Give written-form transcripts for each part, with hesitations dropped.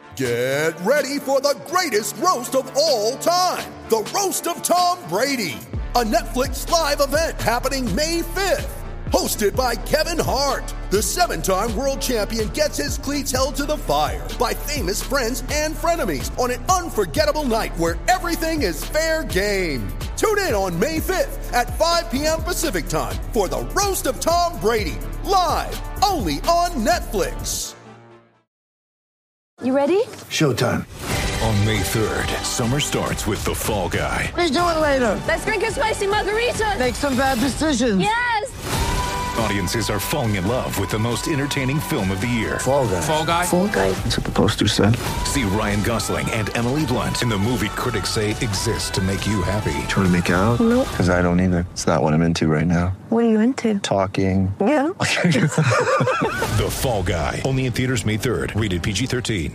Get ready for the greatest roast of all time, the Roast of Tom Brady, a Netflix live event happening May 5th. Hosted by Kevin Hart, the 7-time world champion gets his cleats held to the fire by famous friends and frenemies on an unforgettable night where everything is fair game. Tune in on May 5th at 5 p.m. Pacific time for the Roast of Tom Brady, live only on Netflix. You ready? Showtime. On May 3rd, summer starts with The Fall Guy. Let's do it later. Let's drink a spicy margarita. Make some bad decisions. Yes! Audiences are falling in love with the most entertaining film of the year. Fall Guy. Fall Guy? Fall guy. That's what the poster said. See Ryan Gosling and Emily Blunt in the movie critics say exists to make you happy. Trying to make it out? Nope. Because I don't either. It's not what I'm into right now. What are you into? Talking. Yeah. The Fall Guy. Only in theaters May 3rd. Rated PG-13.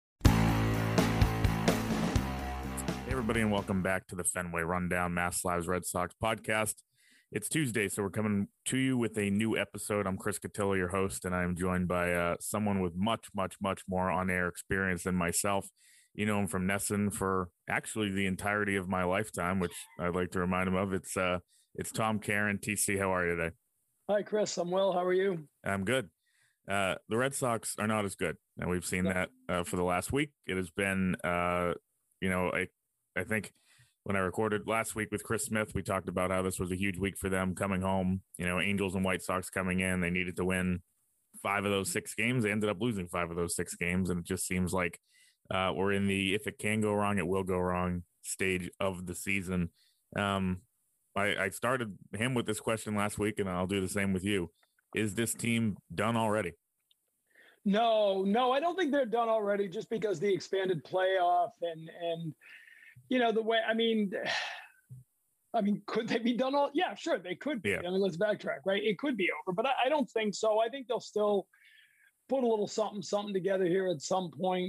Everybody, and welcome back to the Fenway Rundown Mass Lives Red Sox podcast. It's Tuesday, so we're coming to you with a new episode. I'm Chris Cotillo, your host, and I'm joined by someone with much more on-air experience than myself. You know him from Nesson for actually the entirety of my lifetime, which I'd like to remind him of. It's Tom Caron. TC, how are you today? Hi, Chris. I'm well. How are you? I'm good. The Red Sox are not as good, and we've seen that for the last week. It has been, I think when I recorded last week with Chris Smith, we talked about how this was a huge week for them coming home. You know, Angels and White Sox coming in. They needed to win 5 of those 6 games. They ended up losing 5 of those 6 games, and it just seems like we're in the if it can go wrong, it will go wrong stage of the season. I started him with this question last week, and I'll do the same with you. Is this team done already? No, I don't think they're done already just because the expanded playoff and you know, the way, I mean, could they be done all? Yeah, sure, they could be. Yeah. I mean, let's backtrack, right? It could be over, but I don't think so. I think they'll still put a little something together here at some point.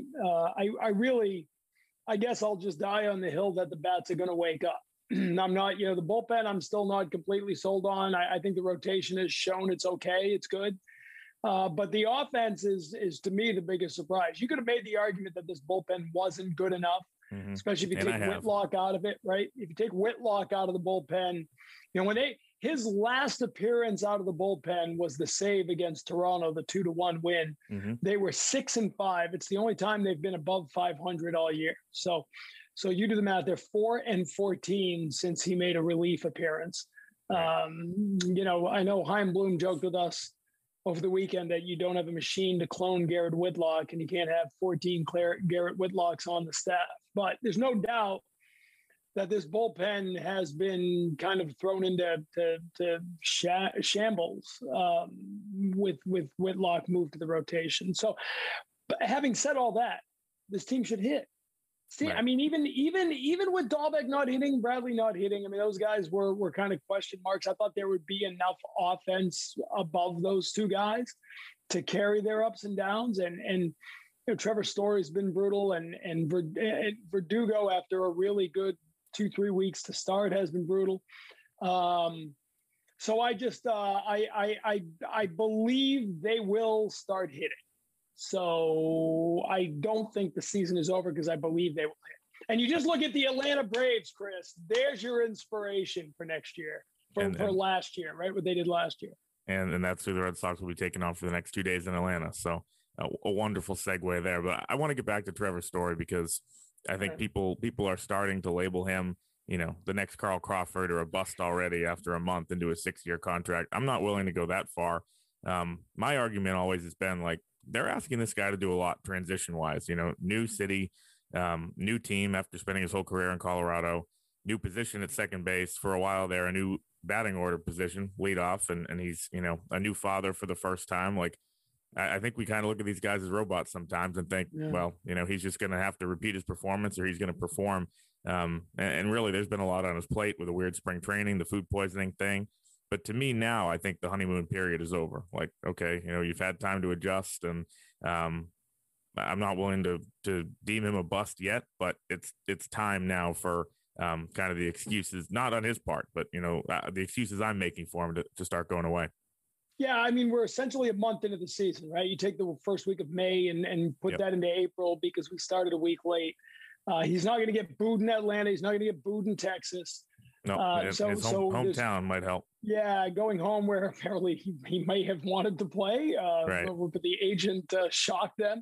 I guess I'll just die on the hill that the bats are going to wake up. I'm not, the bullpen, I'm still not completely sold on. I think the rotation has shown it's okay. It's good. But the offense is to me the biggest surprise. You could have made the argument that this bullpen wasn't good enough. Especially if you take Whitlock out of it, right? If you take Whitlock out of the bullpen, when his last appearance out of the bullpen was the save against Toronto, the 2-1 win. They were 6-5. It's the only time they've been above 500 all year. So you do the math. They're 4-14 since he made a relief appearance. I know Chaim Bloom joked with us over the weekend that you don't have a machine to clone Garrett Whitlock and you can't have 14 Garrett Whitlocks on the staff. But there's no doubt that this bullpen has been kind of thrown into shambles with Whitlock moved to the rotation. So, but having said all that, this team should hit. See, right. I mean, even with Dahlbeck not hitting, Bradley not hitting, I mean, those guys were kind of question marks. I thought there would be enough offense above those two guys to carry their ups and downs. And Trevor Story's been brutal, and Verdugo, after a really good 2-3 weeks to start, has been brutal. So I just I believe they will start hitting. So I don't think the season is over because I believe they will hit. And you just look at the Atlanta Braves, Chris. There's your inspiration for next year, for last year, right? What they did last year. And that's who the Red Sox will be taking off for the next 2 days in Atlanta. So a wonderful segue there. But I want to get back to Trevor Story because I think people are starting to label him, the next Carl Crawford or a bust already after a month into a 6-year contract. I'm not willing to go that far. My argument always has been like, they're asking this guy to do a lot transition wise, new city, new team after spending his whole career in Colorado, new position at second base for a while there, a new batting order position, leadoff. And he's, a new father for the first time. Like, I think we kind of look at these guys as robots sometimes and think, well, he's just going to have to repeat his performance or he's going to perform. And really there's been a lot on his plate with a weird spring training, the food poisoning thing. But to me now, I think the honeymoon period is over. Like, okay, you've had time to adjust, and I'm not willing to deem him a bust yet, but it's time now for kind of the excuses, not on his part, but the excuses I'm making for him to start going away. Yeah, I mean, we're essentially a month into the season, right? You take the first week of May and put that into April because we started a week late. He's not going to get booed in Atlanta. He's not going to get booed in Texas. No, his hometown might help. Yeah, going home where apparently he may have wanted to play, but the agent shocked them.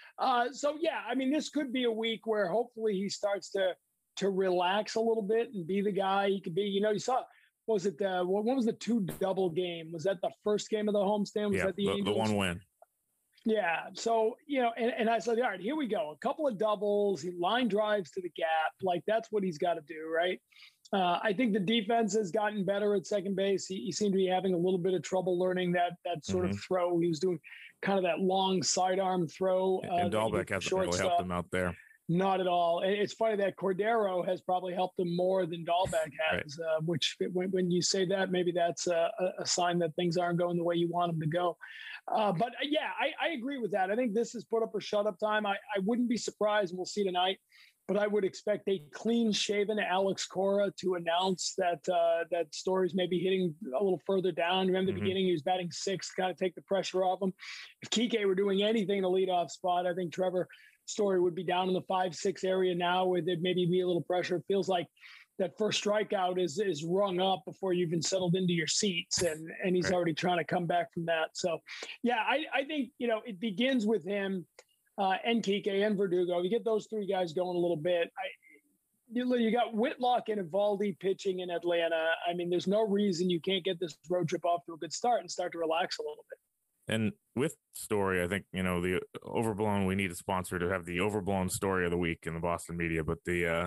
So, yeah, I mean, this could be a week where hopefully he starts to relax a little bit and be the guy he could be. You know, you saw, what was it? What was the 2-double game? Was that the first game of the homestand? Was that the one win? Yeah. So, you know, and I said, all right, here we go. A couple of doubles, line drives to the gap. Like, that's what he's got to do, right? I think the defense has gotten better at second base. He seemed to be having a little bit of trouble learning that sort of throw. He was doing kind of that long sidearm throw. And Dahlbeck hasn't really helped him out there. Not at all. It's funny that Cordero has probably helped him more than Dahlbeck has, which when you say that, maybe that's a sign that things aren't going the way you want them to go. But yeah, I agree with that. I think this is put up or shut up time. I wouldn't be surprised, and we'll see tonight, but I would expect a clean-shaven Alex Cora to announce that that Story's maybe hitting a little further down. Remember the beginning, he was batting sixth, kind of take the pressure off him. If Kike were doing anything in the leadoff spot, I think Trevor Story would be down in the 5-6 area now, where there'd maybe be a little pressure. It feels like that first strikeout is rung up before you even settled into your seats, and he's already trying to come back from that. So, yeah, I think, you know, it begins with him and Kike and Verdugo. You get those three guys going a little bit. You got Whitlock and Evaldi pitching in Atlanta. I mean, there's no reason you can't get this road trip off to a good start and start to relax a little bit. And with Story, I think, you know, the overblown, we need a sponsor to have the overblown story of the week in the Boston media. But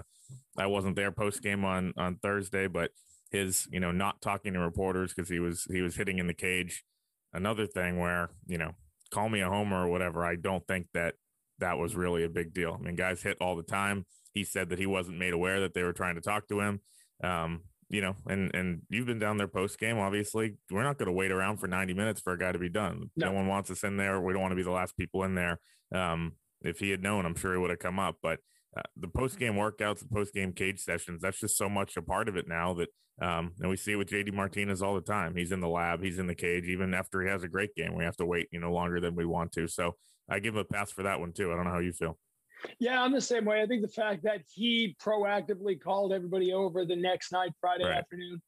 I wasn't there post game on Thursday, but his, you know, not talking to reporters because he was hitting in the cage. Another thing where, you know, call me a homer or whatever. I don't think that was really a big deal. I mean, guys hit all the time. He said that he wasn't made aware that they were trying to talk to him. You know, and you've been down there post game. Obviously, we're not going to wait around for 90 minutes for a guy to be done. No one wants us in there. We don't want to be the last people in there. If he had known, I'm sure he would have come up. But the post game workouts, the post game cage sessions, that's just so much a part of it now that, and we see it with JD Martinez all the time. He's in the lab, he's in the cage. Even after he has a great game, we have to wait, you know, longer than we want to. So I give him a pass for that one too. I don't know how you feel. Yeah, I'm the same way. I think the fact that he proactively called everybody over the next night, Friday afternoon,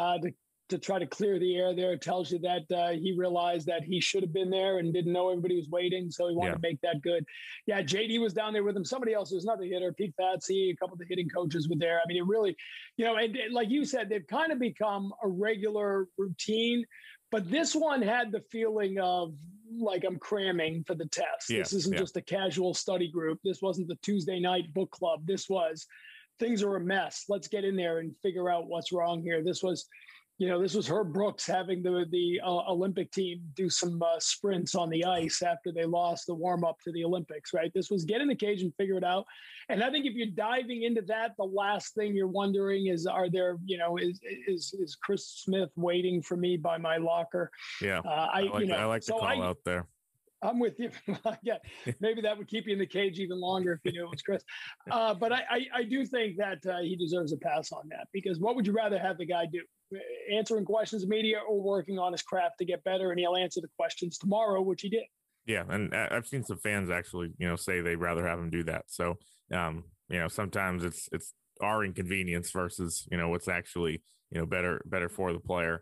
to try to clear the air there tells you that he realized that he should have been there and didn't know everybody was waiting. So he wanted to make that good. Yeah, JD was down there with him. Somebody else who's not the hitter, Pete Fatsy, a couple of the hitting coaches were there. I mean, it really, you know, and like you said, they've kind of become a regular routine. But this one had the feeling of like I'm cramming for the test. This isn't just a casual study group. This wasn't the Tuesday night book club. This was things are a mess. Let's get in there and figure out what's wrong here. This was, you know, this was Herb Brooks having the Olympic team do some sprints on the ice after they lost the warm up to the Olympics, right? This was get in the cage and figure it out. And I think if you're diving into that, the last thing you're wondering is, are there, you know, is Chris Smith waiting for me by my locker? Yeah, I like the call out there. I'm with you. Yeah, maybe that would keep you in the cage even longer if you knew it was Chris. But I do think that he deserves a pass on that, because what would you rather have the guy do? Answering questions in media or working on his craft to get better? And he'll answer the questions tomorrow, which he did. Yeah, and I've seen some fans actually, you know, say they'd rather have him do that. So, you know, sometimes it's our inconvenience versus, you know, what's actually, you know, better for the player.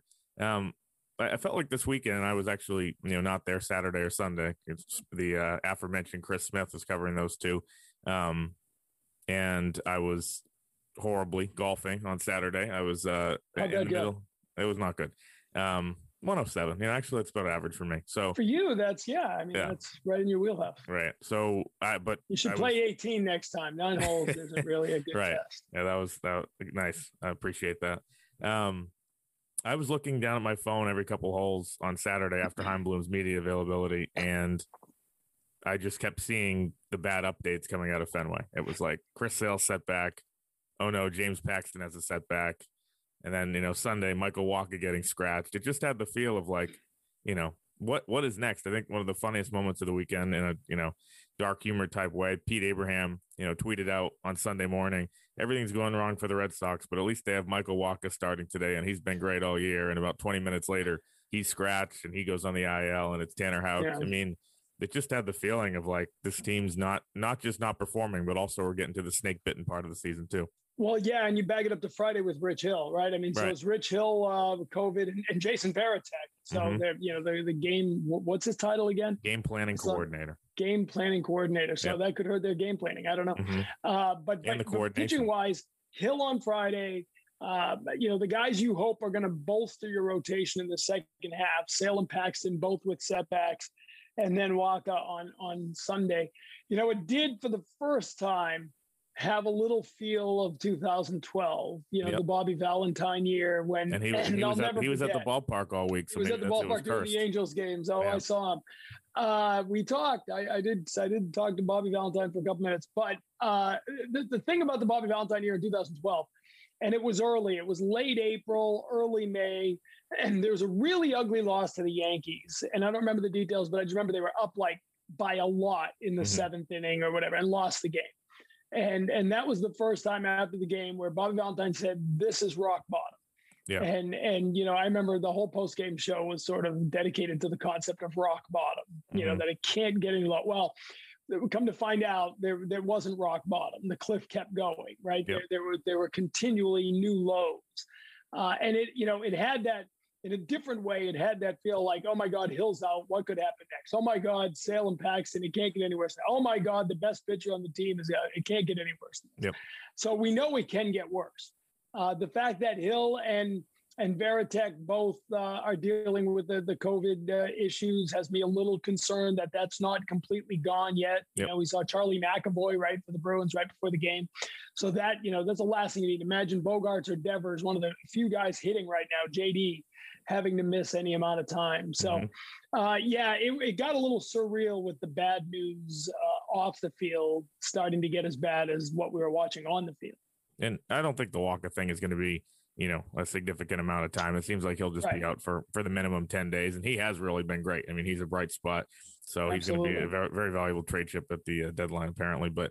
I felt like this weekend I was actually, you know, not there Saturday or Sunday. It's the aforementioned Chris Smith was covering those two. And I was horribly golfing on Saturday. I was in the middle. It was not good. 107. You know, actually, it's about average for me. So for you, that's that's right in your wheelhouse. Right. So, but you should play 18 next time. 9 holes isn't really a good test. Yeah, that was nice. I appreciate that. I was looking down at my phone every couple holes on Saturday after Heimblum's media availability, and I just kept seeing the bad updates coming out of Fenway. It was like Chris Sale setback. Oh no, James Paxton has a setback. And then, you know, Sunday, Michael Wacha getting scratched. It just had the feel of like, you know, what is next? I think one of the funniest moments of the weekend in a, you know, dark humor type way, Pete Abraham, you know, tweeted out on Sunday morning, everything's going wrong for the Red Sox, but at least they have Michael Wacha starting today, and he's been great all year. And about 20 minutes later, he's scratched and he goes on the IL and it's Tanner Houck. Yeah. I mean, it just had the feeling of like this team's not just not performing, but also we're getting to the snake bitten part of the season too. Well, yeah, and you bag it up to Friday with Rich Hill, right? I mean, so it's Rich Hill with COVID and Jason Varitek. So they're, the game. What's his title again? Game planning coordinator. Game planning coordinator. So that could hurt their game planning. I don't know. But pitching wise, Hill on Friday. The guys you hope are going to bolster your rotation in the second half. Sale and Paxton both with setbacks, and then Waka on Sunday. It did for the first time have a little feel of 2012, the Bobby Valentine year when he was at the ballpark all week. So he was at the ballpark during the Angels games. I saw him. We talked. I did talk to Bobby Valentine for a couple minutes, but the thing about the Bobby Valentine year in 2012, and it was early. It was late April, early May, and there was a really ugly loss to the Yankees. And I don't remember the details, but I just remember they were up like by a lot in the seventh inning or whatever and lost the game. And that was the first time after the game where Bobby Valentine said, "This is rock bottom." Yeah. And I remember the whole post-game show was sort of dedicated to the concept of rock bottom, that it can't get any low. Well, come to find out there wasn't rock bottom. The cliff kept going, right? Yep. There were continually new lows. And it had that, in a different way, it had that feel like, oh my God, Hill's out. What could happen next? Oh my God, Sale and Paxton, it can't get any worse. Oh my God, the best pitcher on the team is out. It can't get any worse. Yep. So we know it can get worse. The fact that Hill and Varitek both are dealing with the COVID issues has me a little concerned that that's not completely gone yet. Yep. We saw Charlie McAvoy right for the Bruins right before the game. So that, that's the last thing you need. Imagine Bogarts or Devers, one of the few guys hitting right now, JD, having to miss any amount of time. So, it got a little surreal with the bad news off the field starting to get as bad as what we were watching on the field. And I don't think the Walker thing is going to be, a significant amount of time. It seems like he'll just be out for the minimum 10 days. And he has really been great. I mean, he's a bright spot. So he's going to be a very, very valuable trade chip at the deadline, apparently. But,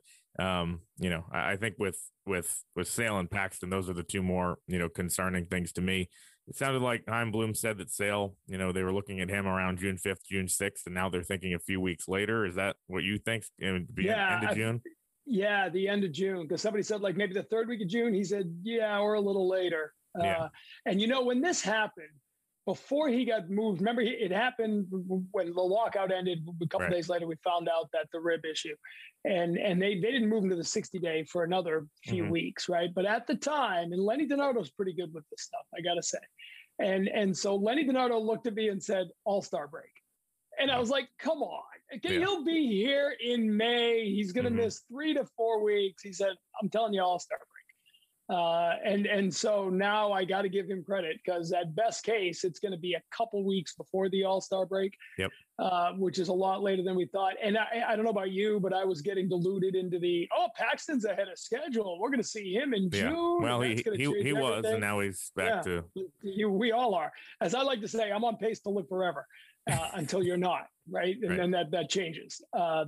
I think with Sale and Paxton, those are the two more, concerning things to me. It sounded like Chaim Bloom said that Sale, they were looking at him around June 5th, June 6th, and now they're thinking a few weeks later. Is that what you think? End of June? Yeah, the end of June, because somebody said like maybe the third week of June. He said, yeah, or a little later. And when this happened, before he got moved, remember it happened when the lockout ended. A couple days later, we found out that the rib issue, and they didn't move him to the 60-day for another few weeks, right? But at the time, and Lenny DiNardo's pretty good with this stuff, I gotta say. And so Lenny DiNardo looked at me and said, All-Star break. And I was like, come on. He'll be here in May. He's going to miss 3 to 4 weeks. He said, I'm telling you, All-Star break. And so now I got to give him credit because at best case, it's going to be a couple weeks before the All-Star break, which is a lot later than we thought. And I don't know about you, but I was getting deluded into Paxton's ahead of schedule. We're going to see him in June. Well, he was, and now he's back to. We all are. As I like to say, I'm on pace to live forever. Until you're not, right? And then that changes. But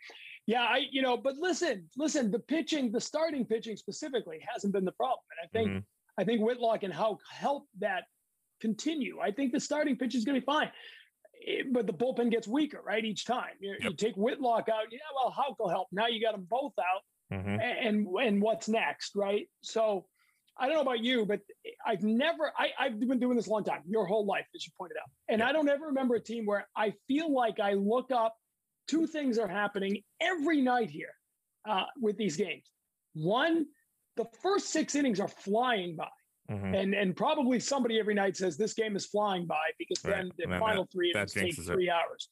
listen, the starting pitching specifically hasn't been the problem. And I think Whitlock and Houck help that continue. I think the starting pitch is going to be fine. But the bullpen gets weaker, right? Each time you take Whitlock out, Houck will help. Now you got them both out. And what's next, right? So I don't know about you, but I've been doing this a long time, your whole life, as you pointed out. And I don't ever remember a team where I feel like I look up, two things are happening every night here with these games. One, the first 6 innings are flying by. And probably somebody every night says this game is flying by because then the final 3 innings take 3 hours.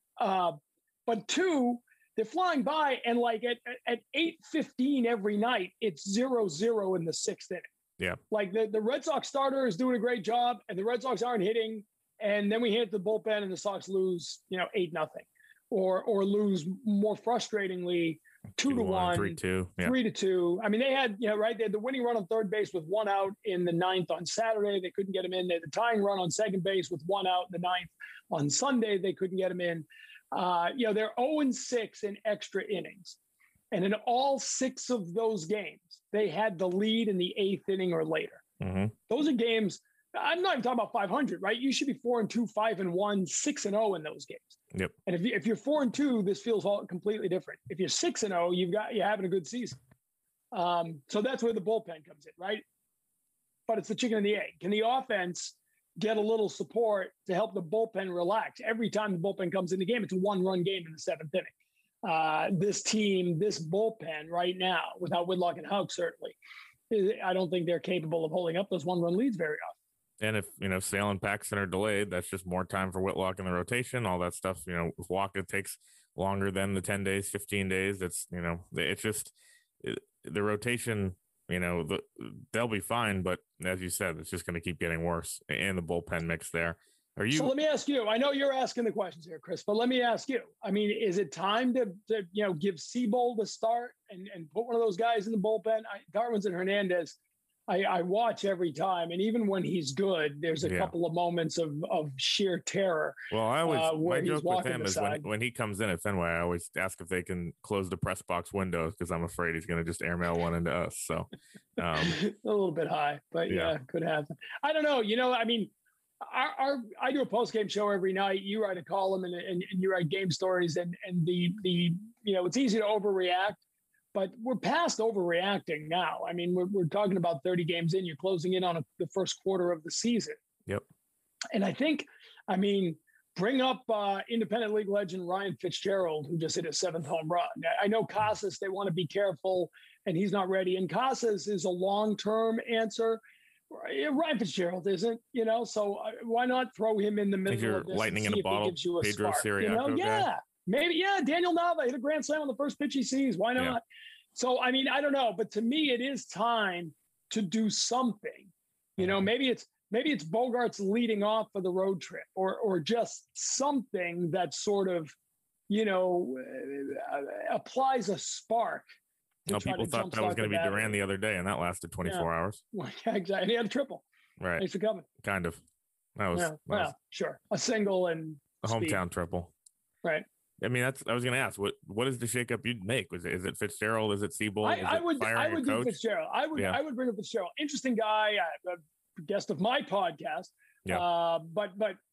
But 2, they're flying by, and like at 8:15 every night, it's 0-0 in the 6th inning. Yeah. Like the Red Sox starter is doing a great job and the Red Sox aren't hitting. And then we hit the bullpen and the Sox lose, 8-0 or lose more frustratingly 2-1, 3-2, 3-2. I mean, they had, they had the winning run on third base with 1 out in the 9th on Saturday. They couldn't get him in. They had the tying run on second base with 1 out in the 9th on Sunday. They couldn't get him in. They're 0-6 in extra innings. And in all 6 of those games, they had the lead in the 8th inning or later. Those are games, I'm not even talking about 500, right? You should be 4-2, 5-1, 6-0 in those games. Yep. And if you're 4-2, this feels all completely different. If you're 6-0, you're having a good season. So that's where the bullpen comes in, right? But it's the chicken and the egg. Can the offense get a little support to help the bullpen relax? Every time the bullpen comes in the game, it's a 1-run game in the 7th inning. This team, this bullpen right now, without Whitlock and Houck, certainly, I don't think they're capable of holding up those 1-run leads very often. And if Sale and Paxton are delayed, that's just more time for Whitlock in the rotation, all that stuff. With Walker, it takes longer than the 10 days, 15 days. It's just the rotation, they'll be fine. But as you said, it's just going to keep getting worse in the bullpen mix there. So let me ask you, I know you're asking the questions here, Chris, but let me ask you, I mean, is it time to give Seabold a start and put one of those guys in the bullpen? Darwinzon Hernandez, I watch every time, and even when he's good, there's a couple of moments of sheer terror. Well, my joke with him is when he comes in at Fenway, I always ask if they can close the press box windows because I'm afraid he's going to just airmail one into us. So a little bit high, but yeah, could happen. I don't know. I mean, I do a post-game show every night. You write a column and you write game stories, and the it's easy to overreact. But we're past overreacting now. I mean, we're talking about 30 games in. You're closing in on the first quarter of the season. Yep. And I think, bring up independent league legend Ryan Fitzgerald, who just hit his 7th home run. I know Casas, they want to be careful, and he's not ready. And Casas is a long-term answer. Ryan Fitzgerald isn't, so why not throw him in the middle of this? Lightning in a bottle, Pedro Siriaco guy? Maybe, Daniel Nava hit a grand slam on the first pitch he sees. Why not? Yeah. So, I don't know, but to me, it is time to do something. Maybe it's Bogarts leading off for the road trip, or just something that sort of, applies a spark. People thought that was going to be Duran the other day, and that lasted 24 hours. Well, yeah, exactly. And he had a triple. Right. Thanks for coming. Kind of. That was sure. A single and a hometown triple. Right. I mean, I was going to ask, what is the shakeup you'd make? Is it Fitzgerald? Is it Seabold? I would do Fitzgerald. I would bring up Fitzgerald. Interesting guy, a guest of my podcast. Yeah. But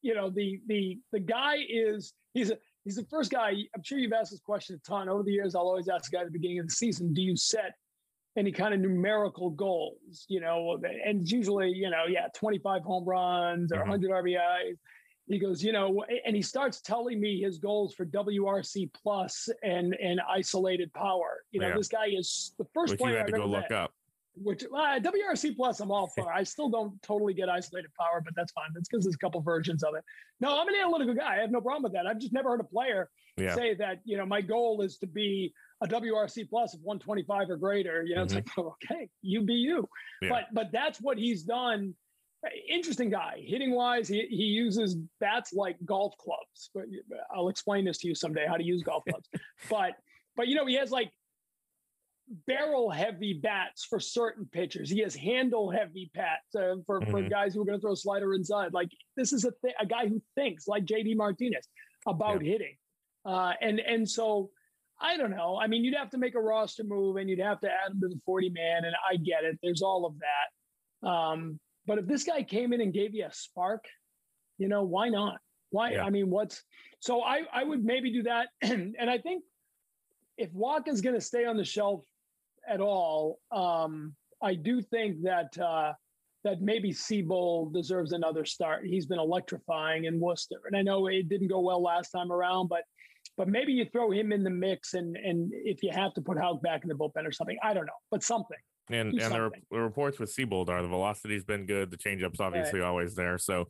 the guy is he's the first guy. I'm sure you've asked this question a ton over the years. I'll always ask the guy at the beginning of the season, do you set any kind of numerical goals? And it's usually 25 home runs or 100 RBIs. He goes, and he starts telling me his goals for WRC plus and isolated power. This guy is the first player you had to go look up. Which WRC plus I'm all for. I still don't totally get isolated power, but that's fine. That's because there's a couple versions of it. No, I'm an analytical guy. I have no problem with that. I've just never heard a player say that, my goal is to be a WRC plus of 125 or greater. It's like, okay, you be you. Yeah. But that's what he's done. Interesting guy. Hitting wise, he uses bats like golf clubs. But I'll explain this to you someday, how to use golf clubs. but he has like barrel heavy bats for certain pitchers. He has handle heavy bats for guys who are going to throw a slider inside. Like this is a guy who thinks like JD Martinez about hitting. And so I don't know. I mean, you'd have to make a roster move and you'd have to add him to the 40 man. And I get it. There's all of that. But if this guy came in and gave you a spark, why not? Why? Yeah. I mean, so I would maybe do that. And I think if Wacha's going to stay on the shelf at all, I do think that maybe Seabold deserves another start. He's been electrifying in Worcester. And I know it didn't go well last time around, but maybe you throw him in the mix and if you have to put Houck back in the bullpen or something, I don't know, but something. And the reports with Seabold are the velocity's been good. The changeup's obviously always there. So,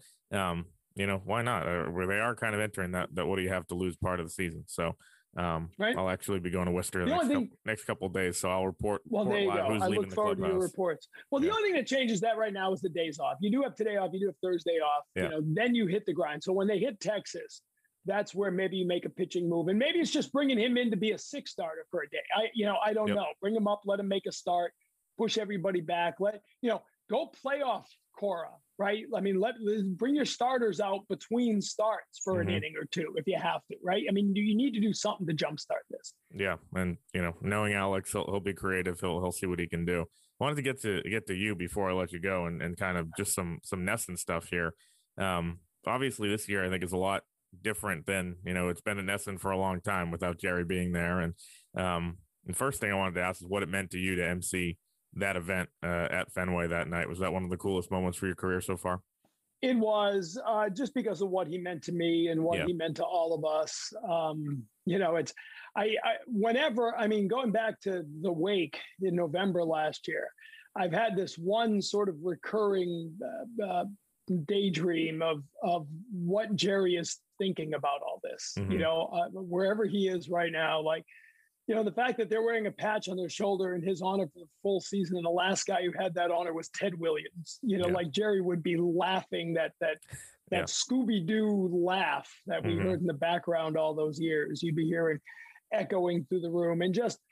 why not? Where they are kind of entering that what do you have to lose part of the season? So I'll actually be going to Worcester next couple of days. So I'll report. Well, there you go. I look forward to your reports. Well, the only thing that changes that right now is the days off. You do have today off. You do have Thursday off. Yeah. Then you hit the grind. So when they hit Texas, that's where maybe you make a pitching move. And maybe it's just bringing him in to be a 6 starter for a day. I don't know. Bring him up, let him make a start. Push everybody back. Go playoff Cora, right? I mean, bring your starters out between starts for an inning or two if you have to, right? I mean, you need to do something to jumpstart this. Yeah, and knowing Alex, he'll be creative. He'll see what he can do. wanted to get to you before I let you go, and kind of just some NESN stuff here. Obviously, this year I think is a lot different than it's been at NESN for a long time without Jerry being there. And the first thing I wanted to ask is what it meant to you to MC that event at Fenway that night. Was that one of the coolest moments for your career so far? It was, just because of what he meant to me and what he meant to all of us. It's whenever, going back to the wake in November last year, I've had this one sort of recurring daydream of what Jerry is thinking about all this. Wherever he is right now, like, the fact that they're wearing a patch on their shoulder in his honor for the full season, and the last guy who had that honor was Ted Williams. Like Jerry would be laughing that Scooby-Doo laugh that we heard in the background all those years. You'd be hearing echoing through the room, and just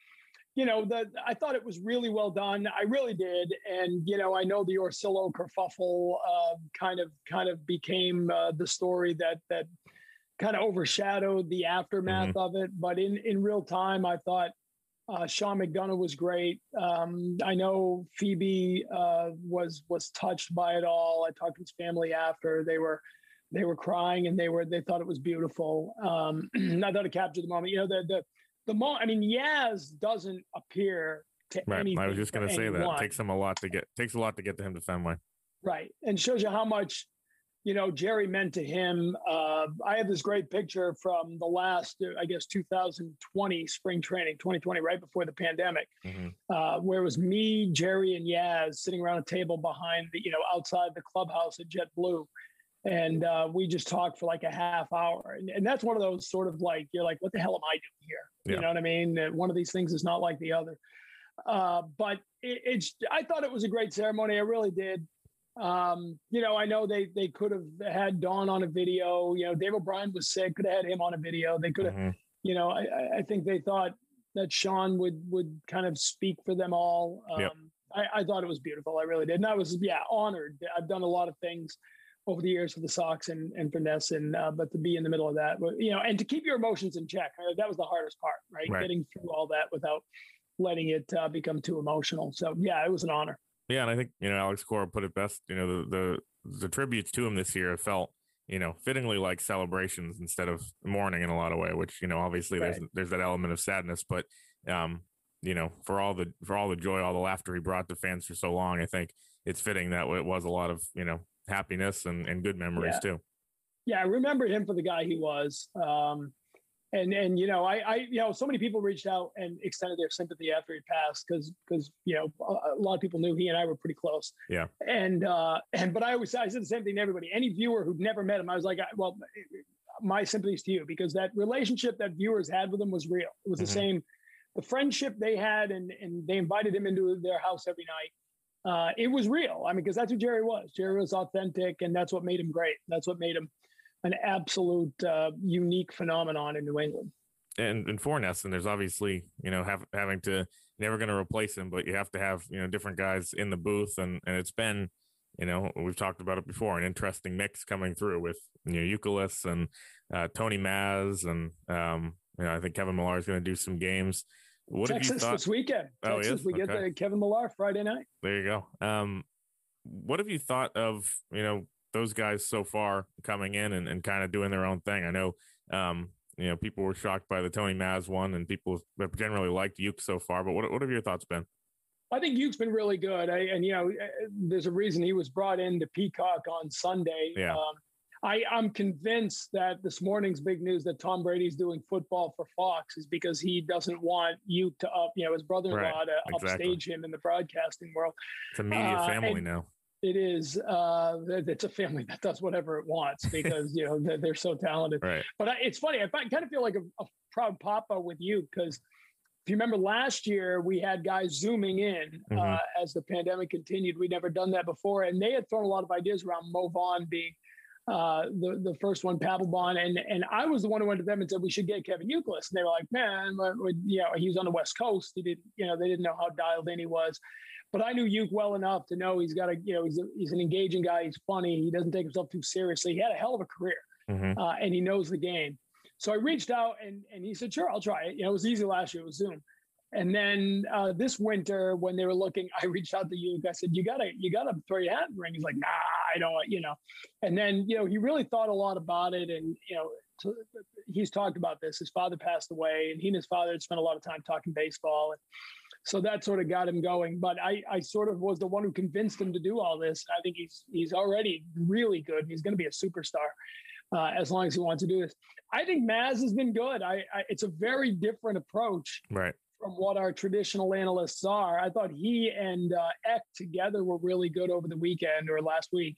I thought it was really well done. I really did. And I know the Orsillo kerfuffle kind of became the story that kind of overshadowed the aftermath of it. But in real time, I thought Sean McDonough was great. I know Phoebe was touched by it all. I talked to his family after. They were crying, and they thought it was beautiful. I thought it captured the moment. The moment. I mean, Yaz doesn't appear to anything. I was just going to say that it takes a lot to get to him to Fenway. Right, and shows you how much Jerry meant to him. I have this great picture from the last, 2020 spring training, 2020, right before the pandemic, where it was me, Jerry, and Yaz sitting around a table behind outside the clubhouse at JetBlue. And we just talked for like a half hour. And that's one of those sort of like, you're like, what the hell am I doing here? Yeah. You know what I mean? One of these things is not like the other. But I thought it was a great ceremony. I really did. I know they could have had Don on a video. Dave O'Brien was sick, could have had him on a video. They could have, I think they thought that Sean would kind of speak for them all. I thought it was beautiful. I really did. And I was, honored. I've done a lot of things over the years for the Sox and for NESN, but to be in the middle of that, and to keep your emotions in check, that was the hardest part, right? Getting through all that without letting it become too emotional. So it was an honor. Yeah, and I think Alex Cora put it best. The tributes to him this year felt fittingly like celebrations instead of mourning in a lot of way. Which obviously there's that element of sadness, but for all the joy, all the laughter he brought to fans for so long, I think it's fitting that it was a lot of happiness and good memories too. Yeah, I remember him for the guy he was. And so many people reached out and extended their sympathy after he passed because a lot of people knew he and I were pretty close. Yeah. But I said the same thing to everybody. Any viewer who'd never met him, I was like, well, my sympathies to you, because that relationship that viewers had with him was real. It was the same, the friendship they had, and they invited him into their house every night. It was real. I mean, because that's who Jerry was. Jerry was authentic, and that's what made him great. That's what made him an absolute unique phenomenon in New England. And for NESN, there's obviously, having to, never going to replace him, but you have to have, different guys in the booth. And it's been, we've talked about it before, an interesting mix coming through with, Youkilis and Tony Maz. And, I think Kevin Millar is going to do some games. What Texas have you thought? This weekend. Texas, we get the Kevin Millar Friday night. There you go. What have you thought of, those guys so far coming in and kind of doing their own thing? I know, people were shocked by the Tony Maz one, and people have generally liked Uke so far, but what have your thoughts been? I think Uke's been really good. There's a reason he was brought into Peacock on Sunday. Yeah. I'm convinced that this morning's big news that Tom Brady's doing football for Fox is because he doesn't want Uke to his brother-in-law to upstage him in the broadcasting world. It's a media family now. It is. It's a family that does whatever it wants because they're so talented. Right. But it's funny. I kind of feel like a proud papa with you, because if you remember last year, we had guys zooming in as the pandemic continued. We'd never done that before, and they had thrown a lot of ideas around Mo Vaughn being the first one, Papelbon, and I was the one who went to them and said we should get Kevin Youkilis, and they were like, man, he was on the West Coast. He didn't, they didn't know how dialed in he was. But I knew Uke well enough to know he's got he's an engaging guy. He's funny. He doesn't take himself too seriously. He had a hell of a career, and he knows the game. So I reached out, and he said, sure, I'll try it. It was easy last year. It was Zoom. And then this winter, when they were looking, I reached out to Uke. I said, you gotta throw your hat in the ring. He's like, nah, I don't, And then, he really thought a lot about it. And, he's talked about this. His father passed away, and he and his father had spent a lot of time talking baseball. And so that sort of got him going. But I sort of was the one who convinced him to do all this. I think he's already really good. He's going to be a superstar as long as he wants to do this. I think Maz has been good. It's a very different approach. Right. From what our traditional analysts are. I thought he and Eck together were really good over the weekend or last week.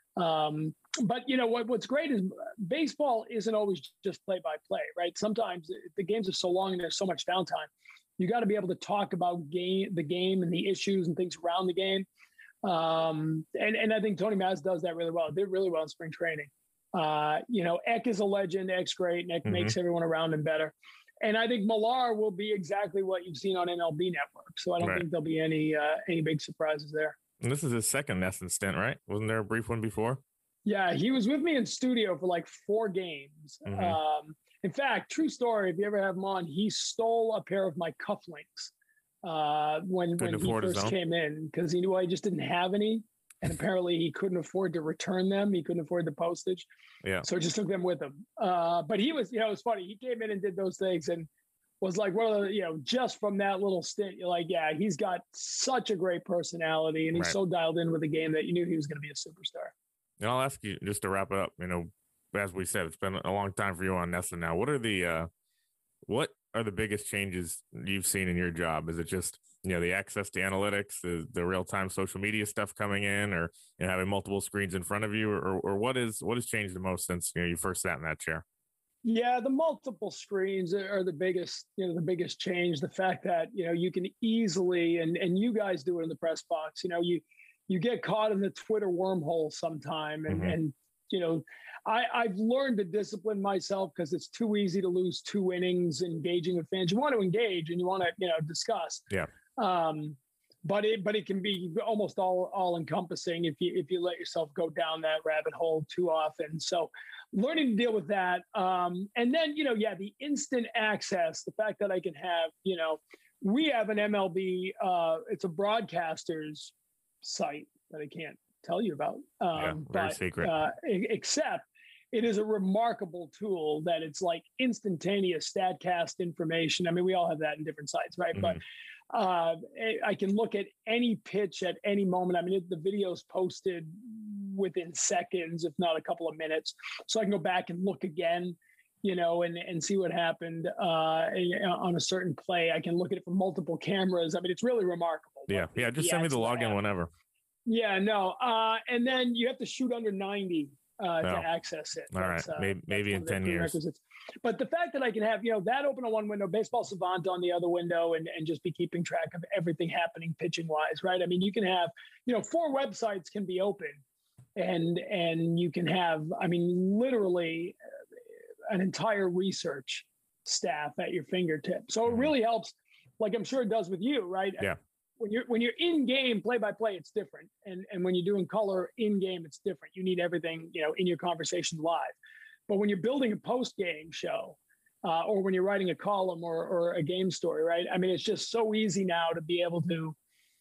But what's great is baseball isn't always just play-by-play, right? Sometimes the games are so long and there's so much downtime. You got to be able to talk about the game and the issues and things around the game. And I think Tony Maz does that really well. Did really well in spring training. Eck is a legend. Eck's great. And Eck makes everyone around him better. And I think Millar will be exactly what you've seen on MLB Network. So I don't think there'll be any big surprises there. And this is his second NESN stint, right? Wasn't there a brief one before? Yeah, he was with me in studio for like 4 games. In fact, true story, if you ever have him on, he stole a pair of my cufflinks when he first came in because he knew I just didn't have any. And apparently he couldn't afford to return them. He couldn't afford the postage. Yeah. So he just took them with him. But he was, it was funny. He came in and did those things and was like, well, just from that little stint, you're like, yeah, he's got such a great personality and he's so dialed in with the game that you knew he was going to be a superstar. And I'll ask you just to wrap it up, as we said, it's been a long time for you on NESN now. What are the biggest changes you've seen in your job? Is it just, the access to analytics, the real-time social media stuff coming in, or having multiple screens in front of you, or what has changed the most since you first sat in that chair? Yeah, the multiple screens are the biggest, the biggest change. The fact that you can easily, and you guys do it in the press box. You get caught in the Twitter wormhole sometime, and I've learned to discipline myself because it's too easy to lose 2 innings engaging with fans. You want to engage and you want to discuss. Yeah. But it can be almost all encompassing if you let yourself go down that rabbit hole too often. So learning to deal with that. And then, the instant access, the fact that I can have, we have an MLB, it's a broadcaster's site that I can't tell you about. Very secret. Except it is a remarkable tool that it's like instantaneous StatCast information. I mean, we all have that in different sites, right? But I can look at any pitch at any moment. I mean, the video's posted within seconds, if not a couple of minutes. So I can go back and look again, and see what happened on a certain play. I can look at it from multiple cameras. I mean, it's really remarkable. Yeah. Yeah. Just send me the login whenever. Yeah, no. And then you have to shoot under 90 to access it. All right. Maybe in 10 years. But the fact that I can have, that open on one window, Baseball Savant on the other window, and just be keeping track of everything happening pitching wise, right? I mean, you can have, 4 websites can be open and you can have, I mean, literally an entire research staff at your fingertips. So it really helps, like I'm sure it does with you, right? Yeah. When you're in game play by play, it's different. And when you're doing color in game, it's different. You need everything, in your conversation live. But when you're building a post game show, or when you're writing a column or a game story, right? I mean, it's just so easy now to be able to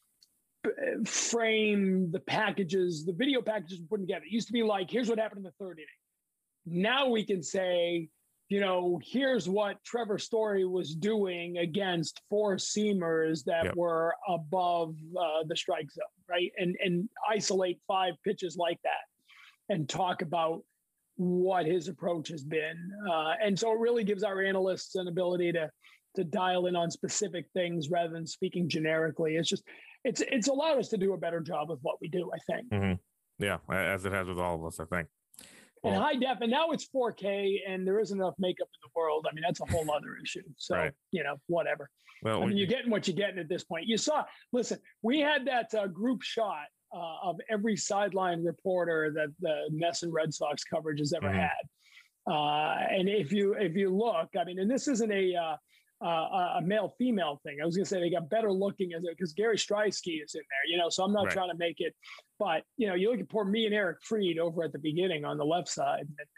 frame the packages, the video packages we're putting together. It used to be like, here's what happened in the 3rd inning. Now we can say, here's what Trevor Story was doing against 4 seamers that were above the strike zone, right? And isolate 5 pitches like that and talk about what his approach has been. And so it really gives our analysts an ability to dial in on specific things rather than speaking generically. It's allowed us to do a better job of what we do, I think. Mm-hmm. Yeah, as it has with all of us, I think. And high def, and now it's 4K, and there isn't enough makeup in the world. I mean, that's a whole other issue. So, whatever. Well, I mean, you're getting what you're getting at this point. Listen, we had that group shot of every sideline reporter that the NESN Red Sox coverage has ever had. And if you look, I mean, and this isn't a male-female thing. I was going to say they got better looking because Gary Striewski is in there, so I'm not trying to make it. But, you look at poor me and Eric Freed over at the beginning on the left side.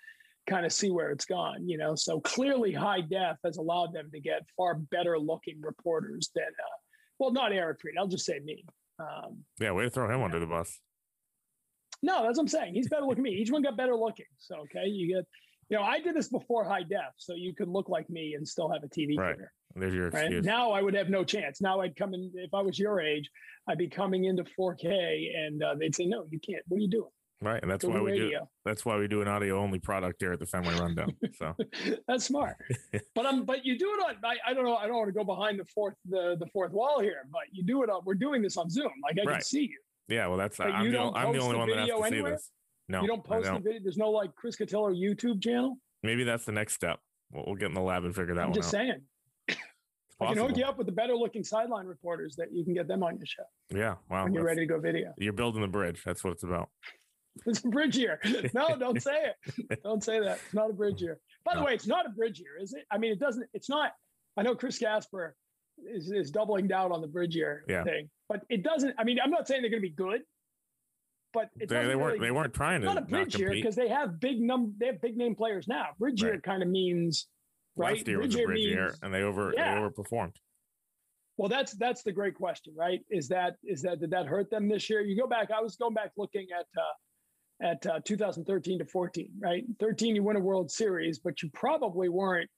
kind of see where it's gone, So clearly high def has allowed them to get far better looking reporters than, not Eric Fried. I'll just say me. Yeah, way to throw him under the bus. No, that's what I'm saying. He's better looking than me. Each one got better looking. So, okay, you get, I did this before high def, so you could look like me and still have a TV theater. There's your excuse. Right? Now I would have no chance. Now I'd come in, if I was your age, I'd be coming into 4K and they'd say, no, you can't. What are you doing? Right. And that's why we do. That's why we do an audio only product here at the Fenway Rundown. So that's smart. But you do it on, I don't know. I don't want to go behind the fourth wall here, but you do it on, we're doing this on Zoom. Like I can see you. Yeah. Well, that's, I'm the only one that has to see this. No, you don't post the video. There's no like Chris Cotillo YouTube channel. Maybe that's the next step. We'll get in the lab and figure that one out. I'm just saying. I can hook you up with the better looking sideline reporters that you can get them on your show. Yeah. Wow. When you're ready to go video. You're building the bridge. That's what it's about. It's a bridge year. No, don't say it. Don't say that. It's not a bridge year. By the way, it's not a bridge year, is it? I mean, it's not. I know Chris Gasper is doubling down on the bridge year thing, but it doesn't. I mean, I'm not saying they're going to be good, but they weren't trying to. It's not a bridge year because they have big name players now. Bridge year kind of means right. Last year was a bridge year, and they overperformed. Well, that's the great question, right? Is that did that hurt them this year? You go back. I was going back looking at 2013 to 14, right? 13, you win a World Series, but you probably weren't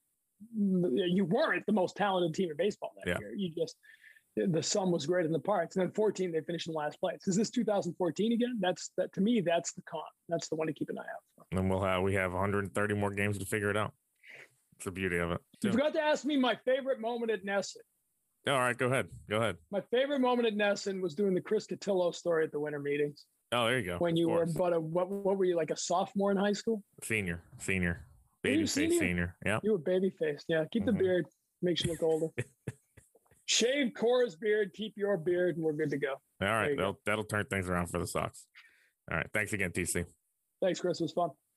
the most talented team in baseball that year. You just, the sum was great in the parts. And then 14, they finished in last place. Is this 2014 again? To me, that's the comp. That's the one to keep an eye out for. And we have 130 more games to figure it out. It's the beauty of it. You forgot to ask me my favorite moment at NESN. All right, go ahead. My favorite moment at NESN was doing the Chris Cotillo story at the winter meetings. Oh, there you go. When you were what were you, like a sophomore in high school? Senior. Baby-faced senior. Yeah. You were baby-faced. Yeah. Keep the beard. Makes you look older. Shave Cora's beard, keep your beard, and we're good to go. All right. That'll turn things around for the Sox. All right. Thanks again, TC. Thanks, Chris. It was fun.